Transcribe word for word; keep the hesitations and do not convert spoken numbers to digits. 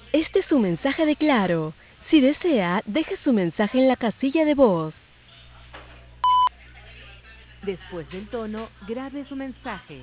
Este es su mensaje de Claro. Si desea, deje su mensaje en la casilla de voz. Después del tono, grabe su mensaje.